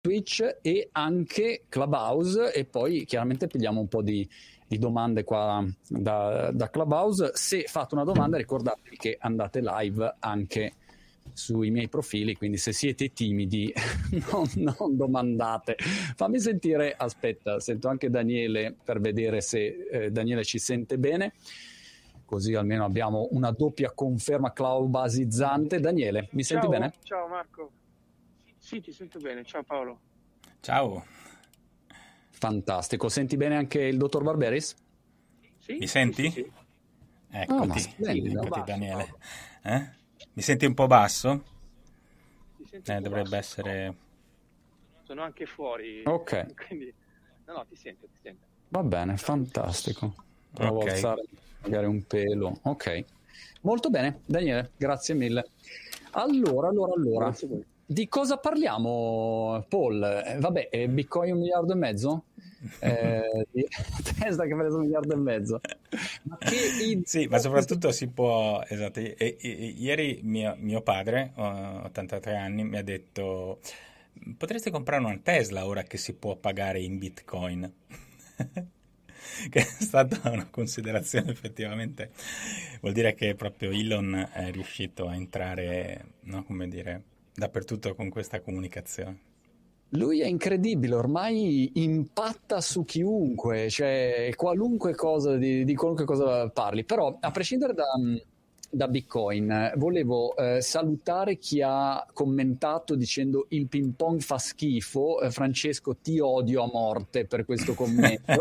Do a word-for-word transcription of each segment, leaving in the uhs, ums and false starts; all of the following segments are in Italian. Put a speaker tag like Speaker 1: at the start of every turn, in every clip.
Speaker 1: Twitch e anche Clubhouse, e poi chiaramente pigliamo un po' di, di domande qua da, da Clubhouse. Se fate una domanda ricordatevi che andate live anche sui miei profili, quindi se siete timidi non, non domandate. Fammi sentire, aspetta, sento anche Daniele per vedere se eh, Daniele ci sente bene, così almeno abbiamo una doppia conferma claubasizzante. Daniele, mi
Speaker 2: Ciao,
Speaker 1: senti bene?
Speaker 2: Ciao Marco. Sì, ti sento bene. Ciao Paolo.
Speaker 3: Ciao.
Speaker 1: Fantastico. Senti bene anche il dottor Barberis?
Speaker 2: Sì,
Speaker 3: Mi senti?
Speaker 2: Sì, sì, sì.
Speaker 3: Eccoti,
Speaker 1: oh,
Speaker 3: eccoti
Speaker 2: basso,
Speaker 3: Daniele. Eh? Mi senti un po' basso?
Speaker 2: Ti sento
Speaker 3: Eh,
Speaker 2: un po'
Speaker 3: dovrebbe
Speaker 2: basso.
Speaker 3: essere...
Speaker 2: Sono anche fuori.
Speaker 1: Ok.
Speaker 2: Quindi... No, no, ti sento, ti sento.
Speaker 1: Va bene, fantastico. Provo
Speaker 3: Ok.
Speaker 1: a alzare magari un pelo. Ok. Molto bene, Daniele, grazie mille. Allora, allora, allora.
Speaker 2: Grazie a voi.
Speaker 1: Di cosa parliamo, Paul? Eh, vabbè, eh, Bitcoin un miliardo e mezzo? Eh, Tesla che ha preso un miliardo e mezzo. Ma che i-
Speaker 3: Sì, ma soprattutto si può... Esatto, e- e- e- ieri mio, mio padre, ho ottantatré anni, mi ha detto: potresti comprare una Tesla ora che si può pagare in Bitcoin. Che è stata una considerazione, effettivamente vuol dire che proprio Elon è riuscito a entrare, no, come dire, dappertutto con questa comunicazione.
Speaker 1: Lui è incredibile, ormai impatta su chiunque, cioè qualunque cosa, di, di qualunque cosa parli. Però, a prescindere da, da Bitcoin, volevo eh, salutare chi ha commentato dicendo il ping pong fa schifo. Eh, Francesco, ti odio a morte per questo commento.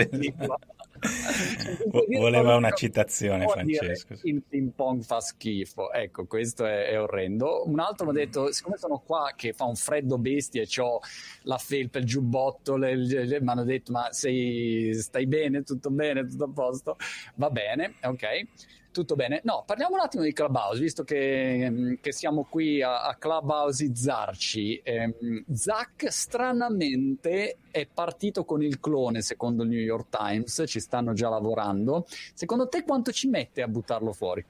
Speaker 3: Voleva una citazione, Francesco.
Speaker 1: Il ping pong fa schifo, ecco, questo è, è orrendo. Un altro mi ha detto: siccome sono qua che fa un freddo bestia e ho la felpa, il giubbotto, le, le, le, mi hanno detto: ma sei, stai bene, tutto bene, tutto a posto? Va bene, ok, tutto bene. No, parliamo un attimo di Clubhouse, visto che, che siamo qui a, a Clubhouseizzarci. Eh, Zuck stranamente è partito con il clone, secondo il New York Times, ci stanno già lavorando. Secondo te quanto ci mette a buttarlo fuori?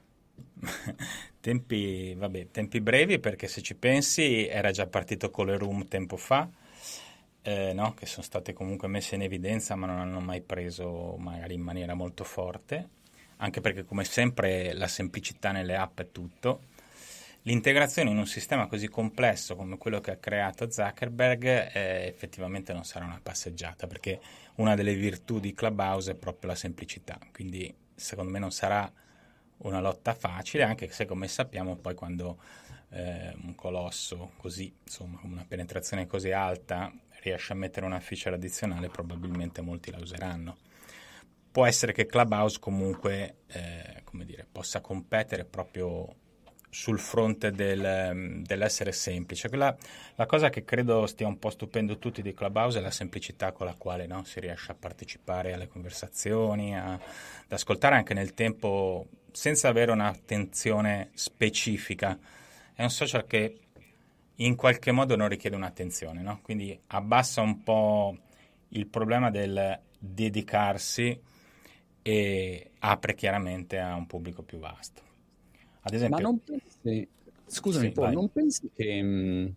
Speaker 3: Tempi, vabbè, tempi brevi, perché se ci pensi era già partito con le room tempo fa, eh, no? Che sono state comunque messe in evidenza ma non hanno mai preso magari in maniera molto forte, anche perché come sempre la semplicità nelle app è tutto. L'integrazione in un sistema così complesso come quello che ha creato Zuckerberg eh, effettivamente non sarà una passeggiata, perché una delle virtù di Clubhouse è proprio la semplicità, quindi secondo me non sarà una lotta facile, anche se come sappiamo poi quando eh, un colosso così, insomma, con una penetrazione così alta riesce a mettere una feature addizionale, probabilmente molti la useranno. Può essere che Clubhouse comunque eh, come dire, possa competere proprio sul fronte del, dell'essere semplice. Quella, la cosa che credo stia un po' stupendo tutti di Clubhouse è la semplicità con la quale, no, si riesce a partecipare alle conversazioni, a, ad ascoltare anche nel tempo senza avere un'attenzione specifica. È un social che in qualche modo non richiede un'attenzione, no? Quindi abbassa un po' il problema del dedicarsi e apre chiaramente a un pubblico più vasto. Ad esempio,
Speaker 1: ma non pensi, scusami
Speaker 3: sì,
Speaker 1: Paul,
Speaker 3: vai.
Speaker 1: non pensi che mh,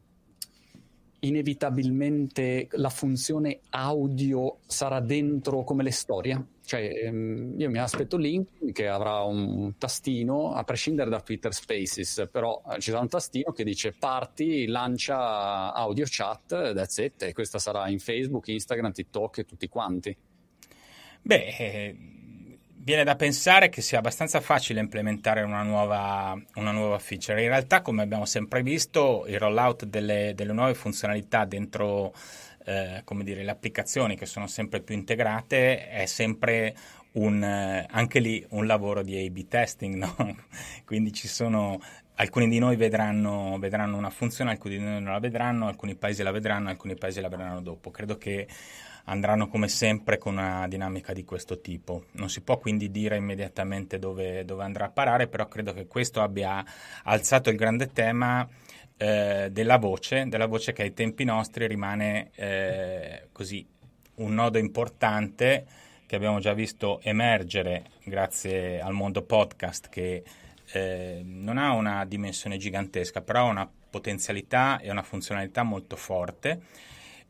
Speaker 1: inevitabilmente la funzione audio sarà dentro come le storie? Cioè, mh, io mi aspetto Link che avrà un tastino, a prescindere da Twitter Spaces, però eh, ci sarà un tastino che dice parti, lancia audio chat, that's it, e questa sarà in Facebook, Instagram, TikTok e tutti quanti.
Speaker 3: Beh, eh, viene da pensare che sia abbastanza facile implementare una nuova, una nuova feature. In realtà, come abbiamo sempre visto, il rollout delle, delle nuove funzionalità dentro eh, come dire, le applicazioni che sono sempre più integrate è sempre un, eh, anche lì un lavoro di A B testing, no? Quindi ci sono... Alcuni di noi vedranno, vedranno una funzione, alcuni di noi non la vedranno, alcuni paesi la vedranno, alcuni paesi la vedranno dopo. Credo che andranno come sempre con una dinamica di questo tipo. Non si può quindi dire immediatamente dove, dove andrà a parare, però credo che questo abbia alzato il grande tema eh, della voce, della voce che ai tempi nostri rimane eh, così un nodo importante che abbiamo già visto emergere grazie al mondo podcast, che eh, non ha una dimensione gigantesca, però ha una potenzialità e una funzionalità molto forte,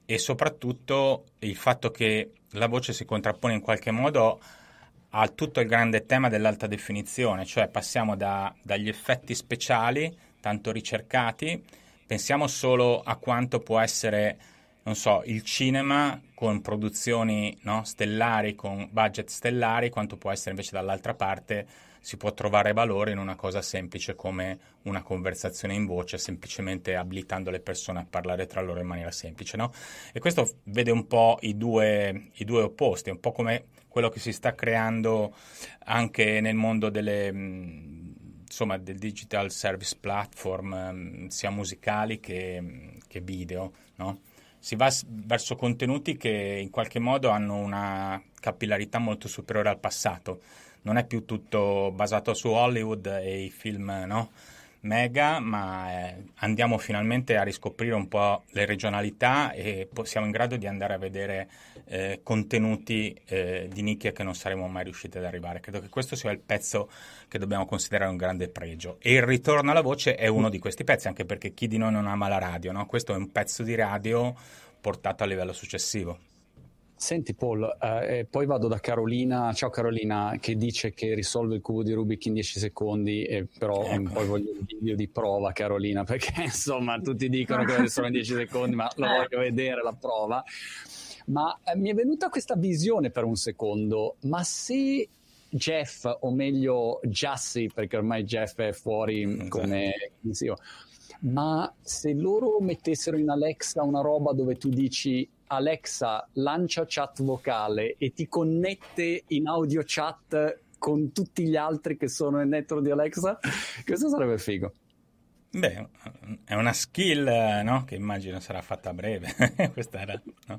Speaker 3: e soprattutto il fatto che la voce si contrappone in qualche modo a tutto il grande tema dell'alta definizione, cioè passiamo da, dagli effetti speciali tanto ricercati, pensiamo solo a quanto può essere, non so, il cinema con produzioni, no, stellari, con budget stellari, quanto può essere invece dall'altra parte si può trovare valore in una cosa semplice come una conversazione in voce, semplicemente abilitando le persone a parlare tra loro in maniera semplice, no? E questo vede un po' i due, i due opposti, un po' come quello che si sta creando anche nel mondo delle, insomma, del digital service platform, sia musicali che, che video, no? Si va verso contenuti che in qualche modo hanno una capillarità molto superiore al passato. Non è più tutto basato su Hollywood e i film, no, mega, ma eh, andiamo finalmente a riscoprire un po' le regionalità e siamo in grado di andare a vedere eh, contenuti eh, di nicchia che non saremmo mai riusciti ad arrivare. Credo che questo sia il pezzo che dobbiamo considerare un grande pregio. E il ritorno alla voce è uno di questi pezzi, anche perché chi di noi non ama la radio, no? Questo è un pezzo di radio portato a livello successivo.
Speaker 1: Senti Paul, eh, e poi vado da Carolina, ciao Carolina, che dice che risolve il cubo di Rubik in dieci secondi, e però ecco. Poi voglio il video di prova, Carolina, perché insomma tutti dicono che lo risolve in dieci secondi, ma lo voglio vedere la prova. Ma eh, mi è venuta questa visione per un secondo, ma se Jeff, o meglio Jassy, perché ormai Jeff è fuori come esatto. Ma se loro mettessero in Alexa una roba dove tu dici Alexa lancia chat vocale e ti connette in audio chat con tutti gli altri che sono nel network di Alexa, questo sarebbe figo.
Speaker 3: Beh, è una skill, no? Che immagino sarà fatta a breve. Questa era, no?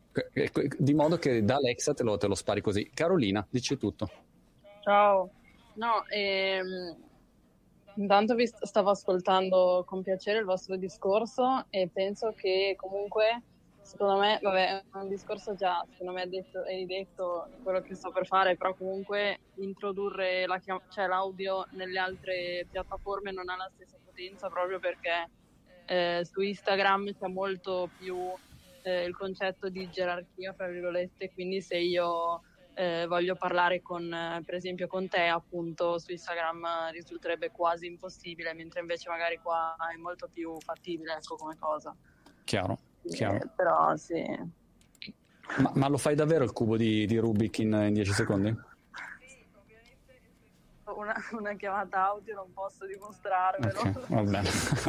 Speaker 1: Di modo che da Alexa te lo, te lo spari così. Carolina, dici tutto.
Speaker 4: Ciao. No, ehm, intanto vi stavo ascoltando con piacere il vostro discorso e penso che comunque, secondo me, vabbè, è un discorso già, secondo me hai detto, hai detto quello che sto per fare, però comunque introdurre la chiam- cioè, l'audio nelle altre piattaforme non ha la stessa potenza, proprio perché eh, su Instagram c'è molto più eh, il concetto di gerarchia, fra virgolette, quindi se io eh, voglio parlare con, eh, per esempio con te, appunto, su Instagram eh, risulterebbe quasi impossibile, mentre invece magari qua è molto più fattibile, ecco, come cosa.
Speaker 1: Chiaro. Chiaro.
Speaker 4: Eh, però sì.
Speaker 1: Ma, ma lo fai davvero il cubo di, di Rubik in, in dieci secondi?
Speaker 4: Una, una chiamata audio non posso dimostrarvelo.
Speaker 1: Okay, va bene.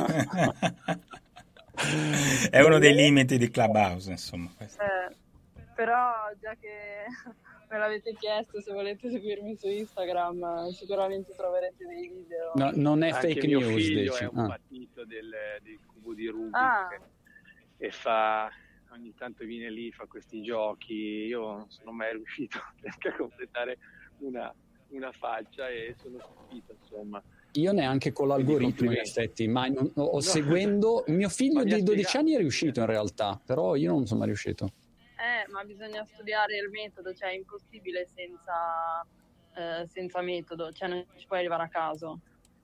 Speaker 3: È uno dei limiti di Clubhouse, insomma.
Speaker 4: Eh, però già che me l'avete chiesto, se volete seguirmi su Instagram sicuramente troverete dei video.
Speaker 1: No, non è
Speaker 2: Anche
Speaker 1: fake
Speaker 2: mio
Speaker 1: news,
Speaker 2: figlio
Speaker 1: dici.
Speaker 2: è un
Speaker 1: Ah.
Speaker 2: patito del, del cubo di Rubik.
Speaker 4: Ah.
Speaker 2: E fa, ogni tanto viene lì, fa questi giochi. Io non sono mai riuscito neanche a completare una, una faccia e sono stupito, insomma.
Speaker 1: Io neanche con l'algoritmo, in effetti, ma non, o
Speaker 2: no.
Speaker 1: seguendo mio figlio
Speaker 2: di
Speaker 1: dodici anni è riuscito in realtà, però io non sono mai riuscito.
Speaker 4: Eh, ma bisogna studiare il metodo, cioè è impossibile senza, eh, senza metodo, cioè non ci puoi arrivare a caso.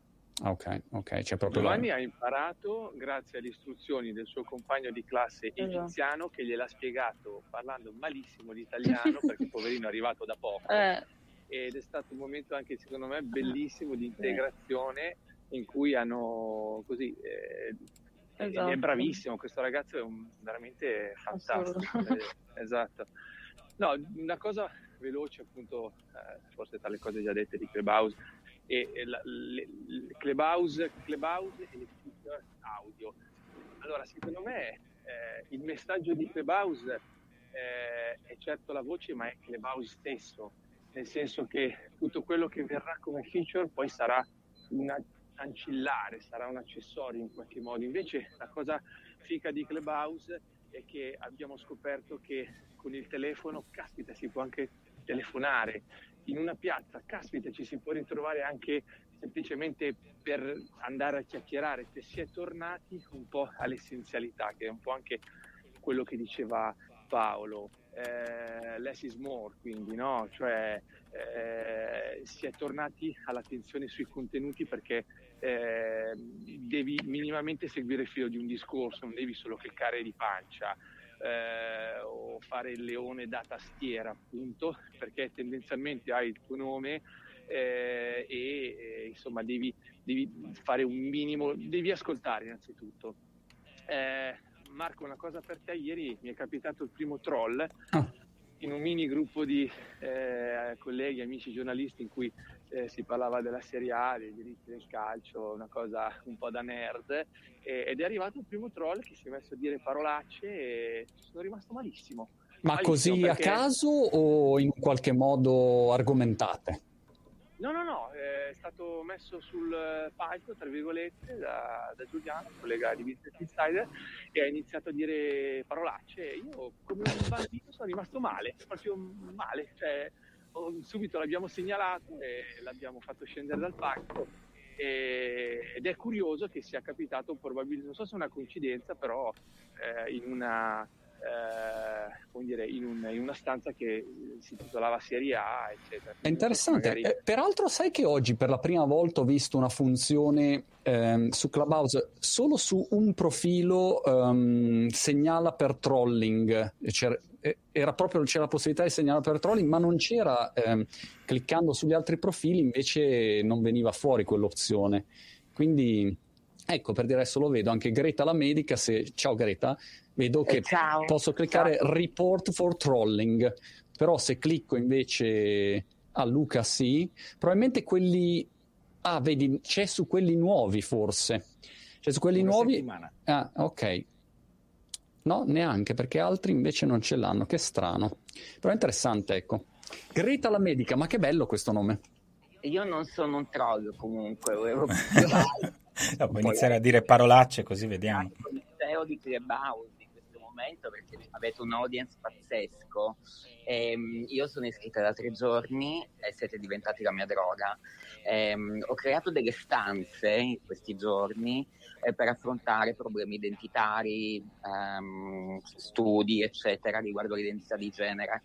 Speaker 1: Ok, ok, c'è proprio
Speaker 2: Giovanni
Speaker 1: la...
Speaker 2: ha imparato grazie alle istruzioni del suo compagno di classe egiziano, che gliel'ha spiegato parlando malissimo l'italiano perché poverino è arrivato da poco.
Speaker 4: Eh.
Speaker 2: Ed è stato un momento anche secondo me bellissimo di integrazione in cui hanno così eh, esatto. È bravissimo, questo ragazzo è un, veramente fantastico. eh, esatto. No, una cosa veloce appunto, eh, forse tra le cose già dette di Clubhouse, e, e la, le, le Clubhouse, Clubhouse e le feature audio. Allora, secondo me eh, il messaggio di Clubhouse eh, è certo la voce, ma è Clubhouse stesso, nel senso che tutto quello che verrà come feature poi sarà una ancillare, sarà un accessorio in qualche modo. Invece la cosa figa di Clubhouse è che abbiamo scoperto che con il telefono, caspita, si può anche telefonare in una piazza, caspita, ci si può ritrovare anche semplicemente per andare a chiacchierare, che si è tornati un po' all'essenzialità, che è un po' anche quello che diceva Paolo, eh, less is more, quindi no, cioè eh, si è tornati all'attenzione sui contenuti, perché eh, devi minimamente seguire il filo di un discorso, non devi solo cliccare di pancia, eh, o fare il leone da tastiera, appunto, perché tendenzialmente hai il tuo nome eh, e eh, insomma devi, devi fare un minimo, devi ascoltare innanzitutto. Eh, Marco, una cosa per te: ieri mi è capitato il primo troll oh. in un mini gruppo di eh, colleghi, amici giornalisti in cui eh, si parlava della Serie A, dei diritti del calcio, una cosa un po' da nerd, eh, ed è arrivato il primo troll che si è messo a dire parolacce e sono rimasto malissimo.
Speaker 1: Ma
Speaker 2: malissimo
Speaker 1: così
Speaker 2: perché...
Speaker 1: a caso o in qualche modo argomentate?
Speaker 2: No, no, no, è stato messo sul palco, tra virgolette, da, da Giuliano, collega di Business Insider, e ha iniziato a dire parolacce. Io, come un bambino, sono rimasto male, proprio male. Cioè, subito l'abbiamo segnalato e l'abbiamo fatto scendere dal palco. E, ed è curioso che sia capitato, probabilmente, non so se è una coincidenza, però eh, in una... Eh, come dire, in, un, in una stanza che si titolava Serie A, eccetera.
Speaker 1: È interessante.
Speaker 2: Magari...
Speaker 1: Eh, peraltro, sai che oggi per la prima volta ho visto una funzione ehm, su Clubhouse solo su un profilo ehm, segnala per trolling. C'era, era proprio, c'era la possibilità di segnalare per trolling, ma non c'era ehm, cliccando sugli altri profili, invece non veniva fuori quell'opzione. Quindi ecco, per dire, adesso lo vedo anche Greta la medica. Se... Ciao Greta. Vedo che
Speaker 5: Ciao.
Speaker 1: posso cliccare
Speaker 5: Ciao.
Speaker 1: report for trolling, però se clicco invece a Luca sì, probabilmente quelli, ah vedi, c'è su quelli nuovi forse, c'è su quelli
Speaker 5: Una
Speaker 1: nuovi,
Speaker 5: settimana.
Speaker 1: Ah ok, no neanche, perché altri invece non ce l'hanno, che strano, però è interessante, ecco. Greta la medica, ma che bello questo nome.
Speaker 5: Io non sono un troll comunque, volevo
Speaker 3: no, puoi iniziare a dire parolacce così vediamo.
Speaker 5: Il museo di Clubhouse in questo momento, perché avete un audience pazzesco. Ehm, io sono iscritta da tre giorni e siete diventati la mia droga. Ehm, ho creato delle stanze in questi giorni eh, per affrontare problemi identitari, ehm, studi eccetera riguardo l'identità di genere.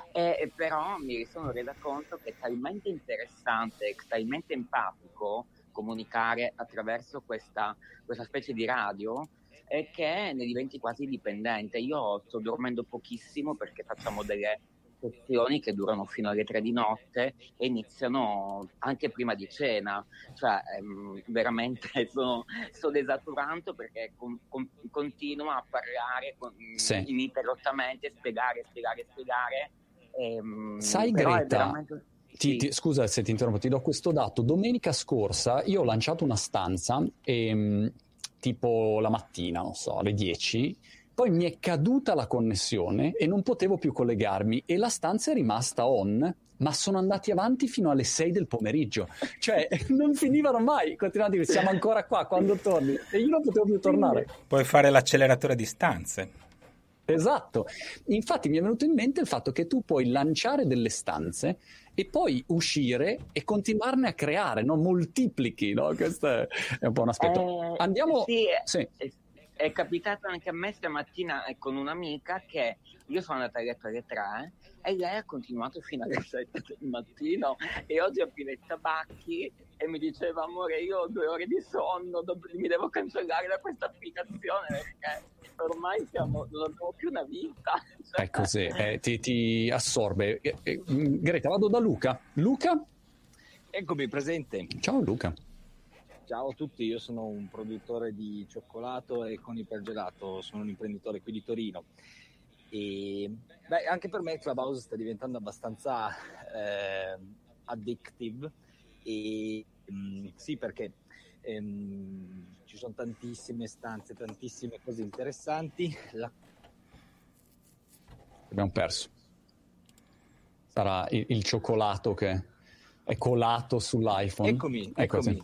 Speaker 5: E però mi sono resa conto che è talmente interessante, talmente empatico comunicare attraverso questa, questa specie di radio e che ne diventi quasi dipendente. Io sto dormendo pochissimo perché facciamo delle sessioni che durano fino alle tre di notte e iniziano anche prima di cena, cioè ehm, veramente sono, sto desaturando perché con, con, continuo a parlare con,
Speaker 1: sì.
Speaker 5: ininterrottamente, spiegare, spiegare, spiegare. Ehm,
Speaker 1: Sai Greta,
Speaker 5: veramente...
Speaker 1: ti, ti, scusa se ti interrompo, ti do questo dato. Domenica scorsa io ho lanciato una stanza e, tipo la mattina, non so, alle dieci, poi mi è caduta la connessione e non potevo più collegarmi e la stanza è rimasta on, ma sono andati avanti fino alle sei del pomeriggio, cioè non finivano mai, continuando a dire siamo ancora qua, quando torni? E io non potevo più tornare.
Speaker 3: Puoi fare l'acceleratore a distanze.
Speaker 1: Esatto, infatti mi è venuto in mente il fatto che tu puoi lanciare delle stanze e poi uscire e continuarne a creare, no? Moltiplichi, no? Questo è un po' un aspetto.
Speaker 5: Eh,
Speaker 1: Andiamo...
Speaker 5: Sì,
Speaker 1: sì.
Speaker 5: È, è capitato anche a me stamattina con un'amica che io sono andata a letto alle tre e lei ha continuato fino alle sette del mattino e oggi appena i tabacchi e mi diceva amore io ho due ore di sonno, dopo, mi devo cancellare da questa applicazione perché ormai siamo, non abbiamo più una vita.
Speaker 1: È così, eh, ti, ti assorbe. Eh, eh, Greta, vado da Luca. Luca?
Speaker 6: Eccomi presente.
Speaker 1: Ciao Luca.
Speaker 6: Ciao a tutti, io sono un produttore di cioccolato e con ipergelato, sono un imprenditore qui di Torino. E beh, anche per me Clubhouse sta diventando abbastanza eh, addictive e mh, sì, perché ehm, ci sono tantissime stanze, tantissime cose interessanti. La...
Speaker 1: Abbiamo perso. Sarà il, il cioccolato che è colato sull'iPhone.
Speaker 6: Eccomi,
Speaker 1: eccomi.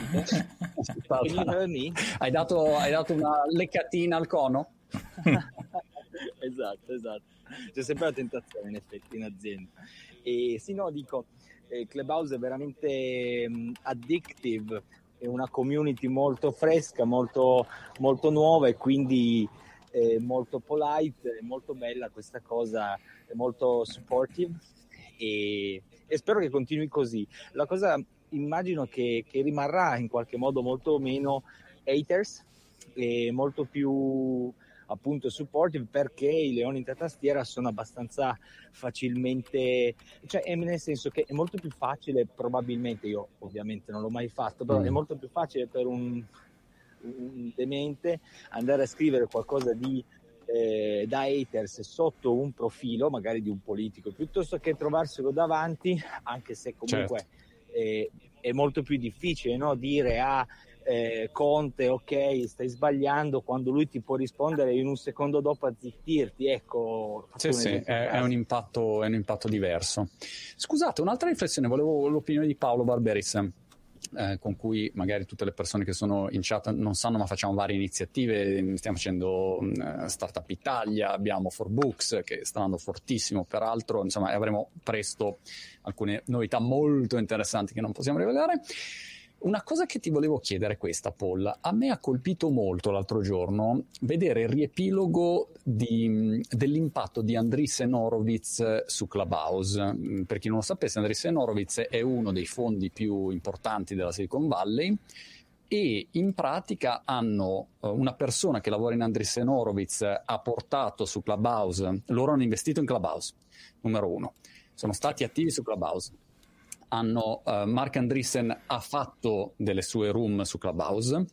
Speaker 6: eccomi.
Speaker 1: hai, dato, hai dato una leccatina al cono?
Speaker 6: Esatto, esatto. C'è sempre la tentazione in effetti in azienda. E sì, no, dico, eh, Clubhouse è veramente um, addictive, è una community molto fresca, molto, molto nuova e quindi eh, molto polite, molto bella questa cosa, è molto supportive e, e spero che continui così. La cosa immagino che, che rimarrà in qualche modo molto meno haters e molto più appunto supportive, perché i leoni in tastiera sono abbastanza facilmente, cioè nel senso che è molto più facile, probabilmente, io ovviamente non l'ho mai fatto, però mm. è molto più facile per un, un demente andare a scrivere qualcosa di eh, da haters sotto un profilo magari di un politico, piuttosto che trovarselo davanti, anche se comunque certo. eh, è molto più difficile, no? Dire a eh, Conte ok stai sbagliando, quando lui ti può rispondere in un secondo dopo a zittirti. Ecco,
Speaker 1: sì, sì, è, è, un impatto, è un impatto diverso. Scusate, un'altra riflessione, volevo l'opinione di Paolo Barberis, eh, con cui magari tutte le persone che sono in chat non sanno, ma facciamo varie iniziative, stiamo facendo uh, Startup Italia, abbiamo For Books che sta andando fortissimo peraltro, insomma avremo presto alcune novità molto interessanti che non possiamo rivelare. Una cosa che ti volevo chiedere è questa, Paul. A me ha colpito molto l'altro giorno vedere il riepilogo di, dell'impatto di Andreessen Horowitz su Clubhouse. Per chi non lo sapesse, Andreessen Horowitz è uno dei fondi più importanti della Silicon Valley e in pratica hanno una persona che lavora in Andreessen Horowitz ha portato su Clubhouse, loro hanno investito in Clubhouse, numero uno. Sono stati attivi su Clubhouse. Hanno, uh, Marc Andreessen ha fatto delle sue room su Clubhouse,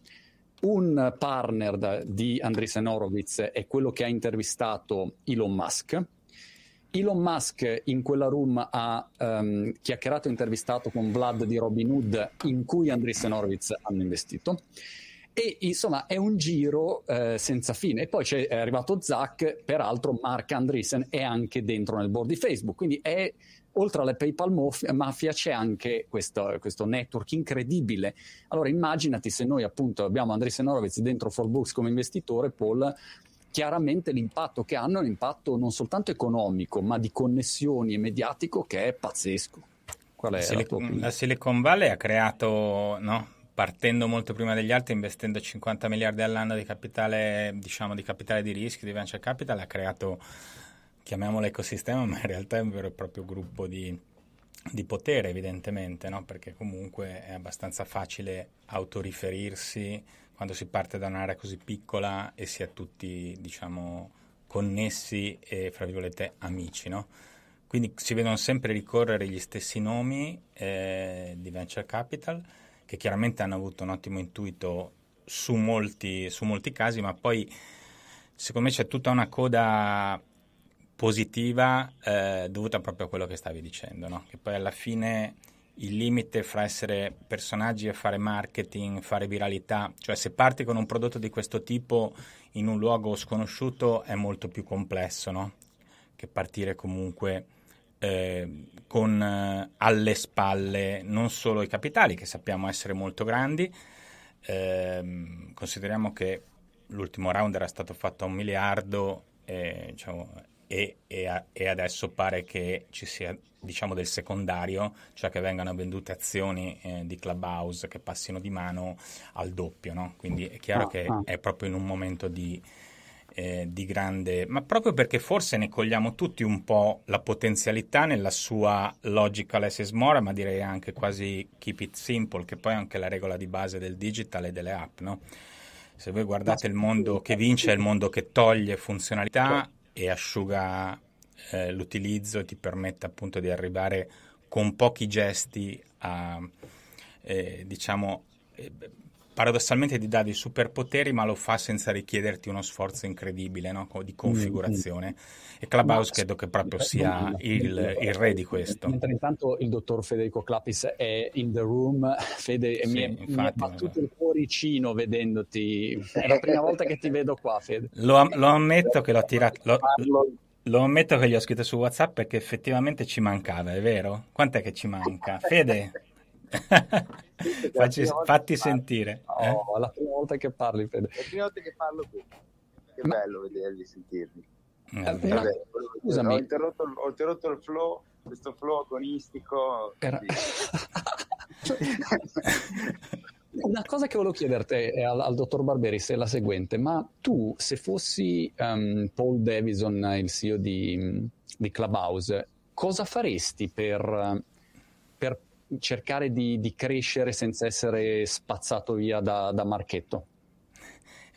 Speaker 1: un partner da, di Andreessen Horowitz è quello che ha intervistato Elon Musk. Elon Musk in quella room ha um, chiacchierato e intervistato con Vlad di Robinhood, in cui Andreessen Horowitz hanno investito. E insomma è un giro eh, senza fine. E poi c'è, è arrivato Zuck, peraltro Marc Andreessen è anche dentro nel board di Facebook, quindi è... Oltre alla PayPal Mafia c'è anche questo, questo network incredibile. Allora immaginati se noi appunto abbiamo Andreessen Horowitz dentro For Books come investitore, Paul, chiaramente l'impatto che hanno è un impatto non soltanto economico, ma di connessioni e mediatico che è pazzesco. Qual è la,
Speaker 3: Silicon,
Speaker 1: tua opinione?
Speaker 3: La Silicon Valley ha creato, no? partendo molto prima degli altri, investendo cinquanta miliardi all'anno di capitale, diciamo di capitale di rischio, di venture capital, ha creato, chiamiamolo ecosistema, ma in realtà è un vero e proprio gruppo di, di potere, evidentemente, no? Perché comunque è abbastanza facile autoriferirsi quando si parte da un'area così piccola e si è tutti, diciamo, connessi e, fra virgolette, amici, no? Quindi si vedono sempre ricorrere gli stessi nomi eh, di venture capital, che chiaramente hanno avuto un ottimo intuito su molti, su molti casi, ma poi secondo me c'è tutta una coda positiva eh, dovuta proprio a quello che stavi dicendo, no? Che poi alla fine il limite fra essere personaggi e fare marketing, fare viralità, cioè se parti con un prodotto di questo tipo in un luogo sconosciuto è molto più complesso, no? Che partire comunque eh, con eh, alle spalle non solo i capitali, che sappiamo essere molto grandi, eh, consideriamo che l'ultimo round era stato fatto a un miliardo e, diciamo, e, e, a, e adesso pare che ci sia, diciamo, del secondario, cioè che vengano vendute azioni eh, di Clubhouse che passino di mano al doppio, no? Quindi è chiaro ah, che ah. è proprio in un momento di, eh, di grande, ma proprio perché forse ne cogliamo tutti un po' la potenzialità nella sua logical less is more, ma direi anche quasi keep it simple, che poi è anche la regola di base del digital e delle app, no? Se voi guardate il mondo che vince è il mondo che toglie funzionalità e asciuga eh, l'utilizzo e ti permette appunto di arrivare con pochi gesti a, eh, diciamo, eh, paradossalmente ti dà dei superpoteri, ma lo fa senza richiederti uno sforzo incredibile, no? Di configurazione. Mm-hmm. E Clubhouse credo che proprio sia il, il re di questo.
Speaker 1: Mentre intanto il dottor Federico Clapis è in the room, Fede, sì, mi, è, infatti, mi è battuto il cuoricino vedendoti. È la prima volta che ti vedo qua, Fede.
Speaker 3: Lo, lo ammetto che l'ho tirato... Lo, Lo ammetto che gli ho scritto su WhatsApp perché effettivamente ci mancava, è vero? Quant'è che ci manca? Fede? Facci, fatti sentire.
Speaker 1: Eh? Oh, è la prima volta che parli, Fede.
Speaker 7: È la prima volta che parlo qui. Che Ma... bello vedervi, sentirvi.
Speaker 1: Eh, Vabbè, ma... Scusami.
Speaker 7: Ho interrotto, ho interrotto il flow, questo flow agonistico.
Speaker 1: Era... Una cosa che volevo chiederti al, al dottor Barberis è la seguente: ma tu, se fossi um, Paul Davison, il C E O di, di Clubhouse, cosa faresti per, per cercare di, di crescere senza essere spazzato via da, da Marchetto?
Speaker 3: È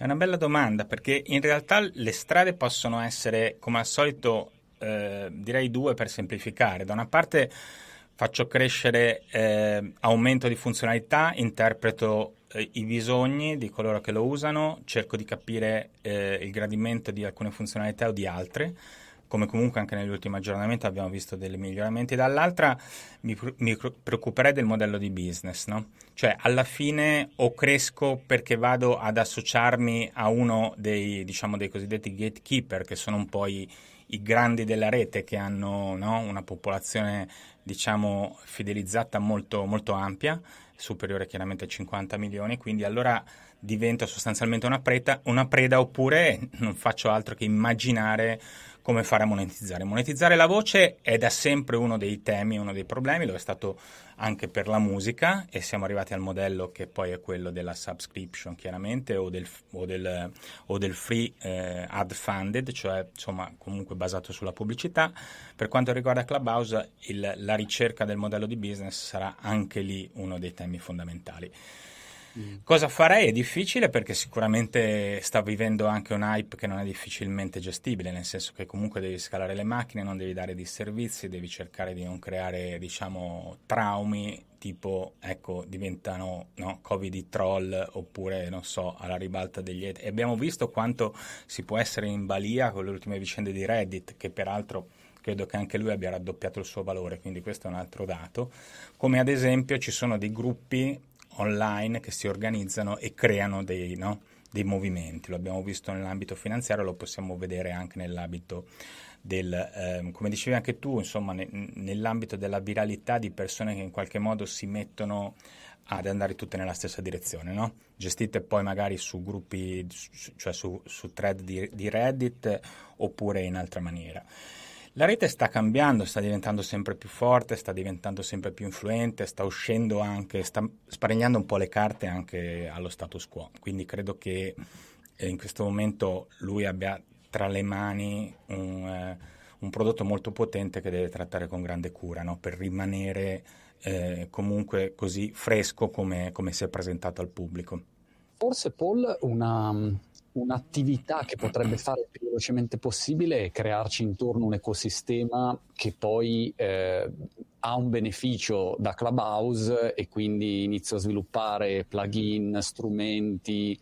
Speaker 3: È una bella domanda, perché in realtà le strade possono essere, come al solito, eh, direi due per semplificare. Da una parte faccio crescere eh, aumento di funzionalità, interpreto eh, i bisogni di coloro che lo usano, cerco di capire eh, il gradimento di alcune funzionalità o di altre, come comunque anche negli ultimi aggiornamenti abbiamo visto dei miglioramenti. Dall'altra mi, mi preoccuperei del modello di business, no? Cioè alla fine o cresco perché vado ad associarmi a uno dei, diciamo, dei cosiddetti gatekeeper, che sono un po' i, i grandi della rete, che hanno, no, una popolazione, diciamo, fidelizzata molto, molto ampia, superiore chiaramente a cinquanta milioni, quindi allora divento sostanzialmente una preda, una preda, oppure non faccio altro che immaginare come fare a monetizzare. Monetizzare la voce è da sempre uno dei temi, uno dei problemi, lo è stato anche per la musica, e siamo arrivati al modello che poi è quello della subscription, chiaramente, o del, o del, o del free eh, ad funded, cioè insomma comunque basato sulla pubblicità. Per quanto riguarda Clubhouse, il, la ricerca del modello di business sarà anche lì uno dei temi fondamentali. Mm. Cosa farei? È difficile, perché sicuramente sta vivendo anche un hype che non è difficilmente gestibile, nel senso che comunque devi scalare le macchine, non devi dare disservizi, devi cercare di non creare, diciamo, traumi tipo, ecco, diventano, no, Covid troll, oppure, non so, alla ribalta degli... E abbiamo visto quanto si può essere in balia con le ultime vicende di Reddit, che peraltro credo che anche lui abbia raddoppiato il suo valore, quindi questo è un altro dato. Come ad esempio ci sono dei gruppi online che si organizzano e creano dei, no, dei movimenti. Lo abbiamo visto nell'ambito finanziario, lo possiamo vedere anche nell'ambito del, eh, come dicevi anche tu, insomma, ne, nell'ambito della viralità di persone che in qualche modo si mettono ad andare tutte nella stessa direzione, no? Gestite poi magari su gruppi, cioè su, su thread di, di Reddit, oppure in altra maniera. La rete sta cambiando, sta diventando sempre più forte, sta diventando sempre più influente, sta uscendo anche, sta sparegnando un po' le carte anche allo status quo. Quindi credo che eh, in questo momento lui abbia tra le mani un, eh, un prodotto molto potente che deve trattare con grande cura, no? Per rimanere eh, comunque così fresco come, come si è presentato al pubblico.
Speaker 1: Forse, Paul, una... un'attività che potrebbe fare il più velocemente possibile è crearci intorno un ecosistema che poi eh, ha un beneficio da Clubhouse, e quindi inizio a sviluppare plugin, strumenti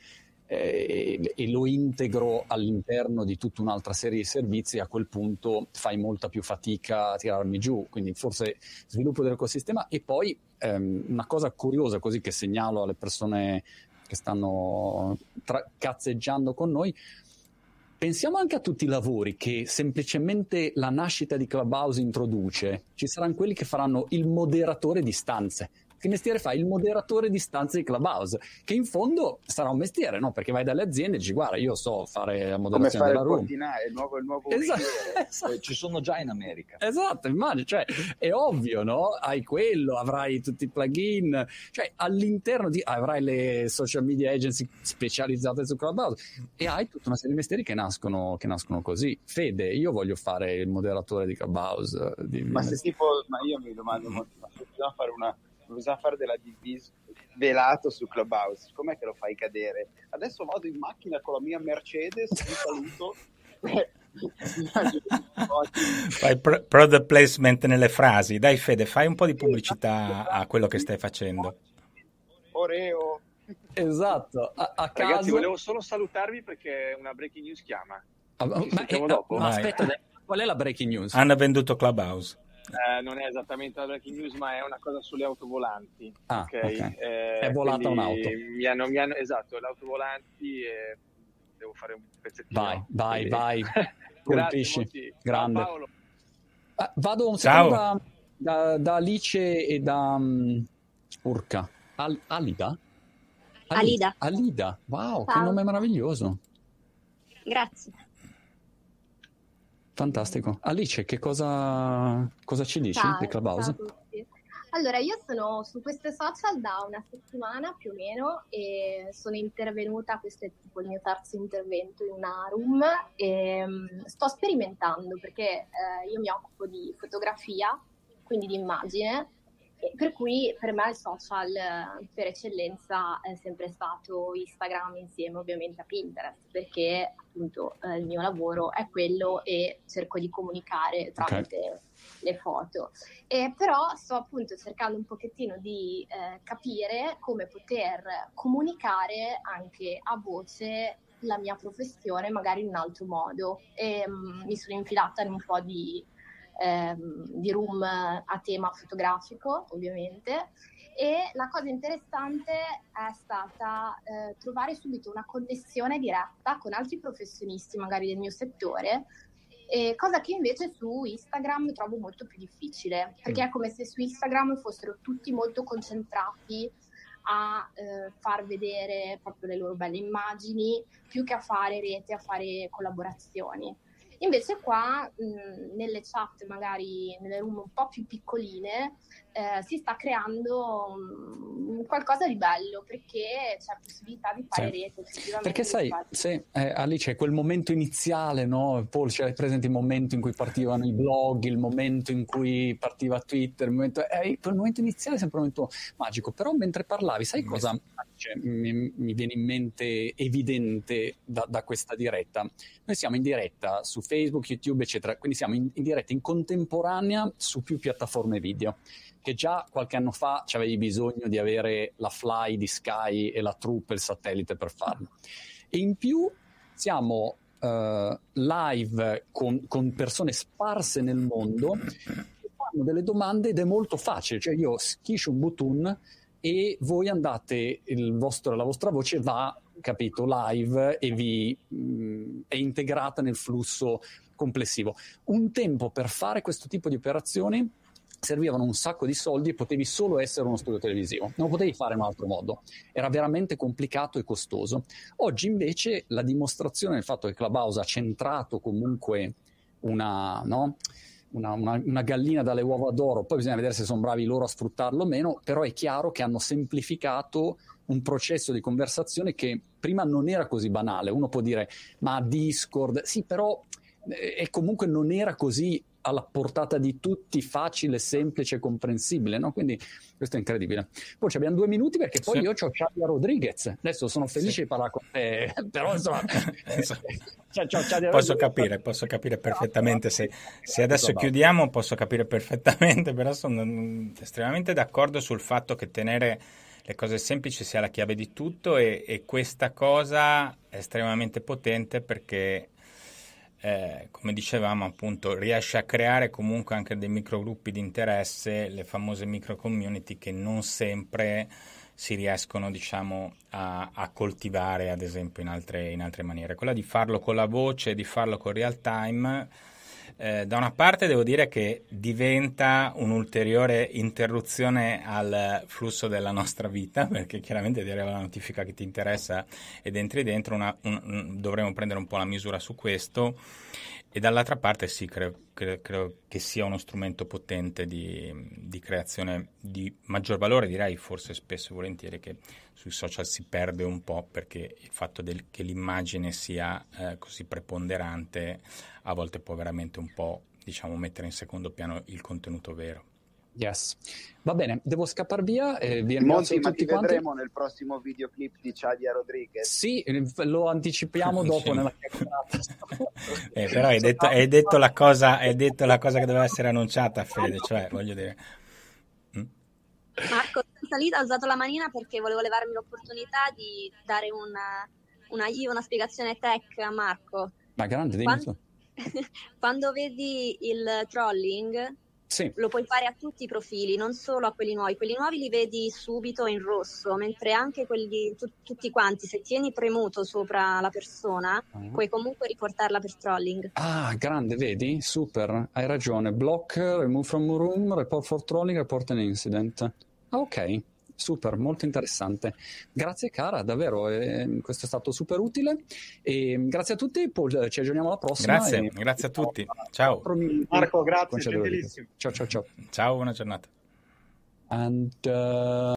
Speaker 1: eh, e, e lo integro all'interno di tutta un'altra serie di servizi. A quel punto fai molta più fatica a tirarmi giù, quindi forse sviluppo dell'ecosistema. E poi ehm, una cosa curiosa, così, che segnalo alle persone che stanno tra- cazzeggiando con noi: pensiamo anche a tutti i lavori che semplicemente la nascita di Clubhouse introduce. Ci saranno quelli che faranno il moderatore di stanze. Che mestiere fa? Il moderatore di stanze di Clubhouse, che in fondo sarà un mestiere, no? Perché vai dalle aziende e dici: guarda, io so fare la moderazione della room.
Speaker 7: Come fare il nuovo, il nuovo
Speaker 1: esatto,
Speaker 6: esatto. Ci sono già in America.
Speaker 1: Esatto, immagino, cioè è ovvio, no? Hai quello, avrai tutti i plugin, cioè all'interno di avrai le social media agency specializzate su Clubhouse, e hai tutta una serie di mestieri che nascono, che nascono così. Fede, io voglio fare il moderatore di Clubhouse. Di
Speaker 7: ma se tipo, ma io mi domando, ma bisogna fare una bisogna fare della divisa velato su Clubhouse, com'è che lo fai cadere? Adesso vado in macchina con la mia Mercedes, vi saluto.
Speaker 3: Fai pro- product placement nelle frasi. Dai Fede, fai un po' di pubblicità a quello che stai facendo.
Speaker 7: Oreo.
Speaker 1: Esatto, a, a caso...
Speaker 2: Ragazzi, volevo solo salutarvi perché una breaking news chiama.
Speaker 1: Ah, ma, eh,
Speaker 2: dopo.
Speaker 1: ma aspetta, qual è la breaking news?
Speaker 3: Hanno venduto Clubhouse.
Speaker 2: Eh, non è esattamente la breaking news, ma è una cosa sulle autovolanti.
Speaker 1: Ah,
Speaker 2: okay?
Speaker 1: okay.
Speaker 2: Eh,
Speaker 1: è volata un'auto.
Speaker 2: Mi hanno, mi hanno, esatto, le autovolanti, e devo fare un pezzettino.
Speaker 1: Vai, vai,
Speaker 2: quindi...
Speaker 1: vai. Colpisci. Grande.
Speaker 2: Ciao, Paolo.
Speaker 1: Ah, vado un
Speaker 3: Ciao.
Speaker 1: secondo da, da, da Alice e da um, Urca. Al, Alida?
Speaker 8: Alida.
Speaker 1: Alida. Wow,
Speaker 8: Ciao.
Speaker 1: che nome meraviglioso.
Speaker 8: Grazie.
Speaker 1: Fantastico. Alice, che cosa, cosa ci dici
Speaker 8: Ciao,
Speaker 1: di Clubhouse?
Speaker 8: ciao a tutti. Allora, io sono su queste social da una settimana più o meno, e sono intervenuta, questo è tipo il mio terzo intervento in una room, e um, sto sperimentando perché eh, io mi occupo di fotografia, quindi di immagine, E per cui per me il social eh, per eccellenza è sempre stato Instagram, insieme ovviamente a Pinterest, perché appunto eh, il mio lavoro è quello e cerco di comunicare tramite okay. le foto. E però sto appunto cercando un pochettino di eh, capire come poter comunicare anche a voce la mia professione magari in un altro modo, e um, mi sono infilata in un po' di di room a tema fotografico, ovviamente, e la cosa interessante è stata eh, trovare subito una connessione diretta con altri professionisti magari del mio settore, e cosa che invece su Instagram trovo molto più difficile, perché è come se su Instagram fossero tutti molto concentrati a eh, far vedere proprio le loro belle immagini, più che a fare rete, a fare collaborazioni. Invece qua mh, nelle chat, magari nelle room un po' più piccoline, eh, si sta creando mh, qualcosa di bello, perché c'è possibilità di fare sì. rete.
Speaker 1: Perché sai, se, eh, Alice, quel momento iniziale, no? Paul, c'è presente il momento in cui partivano i blog, il momento in cui partiva Twitter, il momento, eh, quel momento iniziale è sempre un momento magico. Però mentre parlavi, sai cosa cioè, mi, mi viene in mente evidente da, da questa diretta? Noi siamo in diretta su Facebook, YouTube, eccetera, quindi siamo in, in diretta in contemporanea su più piattaforme video, che già qualche anno fa c'avevi bisogno di avere la Fly di Sky e la Troop, il satellite, per farlo. E in più siamo uh, live con, con persone sparse nel mondo che fanno delle domande ed è molto facile, cioè io schiscio un button e voi andate, il vostro, la vostra voce va, capito, live e vi mh, è integrata nel flusso complessivo. Un tempo per fare questo tipo di operazioni servivano un sacco di soldi e potevi solo essere uno studio televisivo, non lo potevi fare in un altro modo, era veramente complicato e costoso. Oggi invece la dimostrazione del fatto che Clubhouse ha centrato comunque una, no? Una, una, una gallina dalle uova d'oro, poi bisogna vedere se sono bravi loro a sfruttarlo o meno, però è chiaro che hanno semplificato un processo di conversazione che prima non era così banale. Uno può dire ma Discord, sì, però eh, comunque non era così alla portata di tutti, facile, semplice e comprensibile, no? Quindi questo è incredibile. Poi abbiamo due minuti perché poi sì. io ho Chadia Rodriguez, adesso sono felice sì. di parlare con te, però insomma
Speaker 3: c'è, c'è posso capire, posso capire perfettamente, se, se adesso chiudiamo posso capire perfettamente, però sono estremamente d'accordo sul fatto che tenere le cose semplici sia la chiave di tutto, e, e questa cosa è estremamente potente perché Eh, come dicevamo appunto riesce a creare comunque anche dei microgruppi di interesse, le famose micro community che non sempre si riescono diciamo a, a coltivare ad esempio in altre, in altre maniere. Quella di farlo con la voce, di farlo con real time, eh, da una parte devo dire che diventa un'ulteriore interruzione al flusso della nostra vita, perché chiaramente ti arriva la notifica che ti interessa ed entri dentro, una, un, un, dovremo prendere un po' la misura su questo, e dall'altra parte sì, credo, credo, credo che sia uno strumento potente di, di creazione di maggior valore, direi forse spesso e volentieri che sui social si perde un po', perché il fatto del, che l'immagine sia eh, così preponderante a volte può veramente un po' diciamo mettere in secondo piano il contenuto vero.
Speaker 1: Yes, va bene, devo scappare via e vi
Speaker 7: ringrazio
Speaker 1: tutti
Speaker 7: ti
Speaker 1: quanti.
Speaker 7: Vedremo nel prossimo videoclip di Chadia Rodriguez.
Speaker 1: Sì, lo anticipiamo dopo
Speaker 3: sì.
Speaker 1: nella chiacchierata.
Speaker 3: eh, però hai detto, hai detto la cosa, hai detto la cosa che doveva essere annunciata, Fede, cioè voglio dire.
Speaker 9: Mm? Marco, salita, ho usato la manina perché volevo levarmi l'opportunità di dare una, una, una spiegazione tech a Marco.
Speaker 1: Ma grande, dimmi
Speaker 9: quando, quando vedi il trolling,
Speaker 1: sì.
Speaker 9: lo puoi fare a tutti i profili, non solo a quelli nuovi. Quelli nuovi li vedi subito in rosso, mentre anche quelli tu, tutti quanti, se tieni premuto sopra la persona, uh-huh. puoi comunque riportarla per trolling.
Speaker 1: Ah, grande, vedi? Super, hai ragione. Block, remove from room, report for trolling, report an incident. Ah, ok. Super, molto interessante. Grazie cara, davvero, eh, questo è stato super utile. E grazie a tutti, Paul, ci aggiorniamo alla prossima.
Speaker 3: Grazie,
Speaker 1: e...
Speaker 3: grazie a tutti. Ciao.
Speaker 2: Marco, grazie, gentilissimo.
Speaker 1: Ciao, ciao, ciao.
Speaker 3: Ciao, buona giornata.
Speaker 1: And, uh...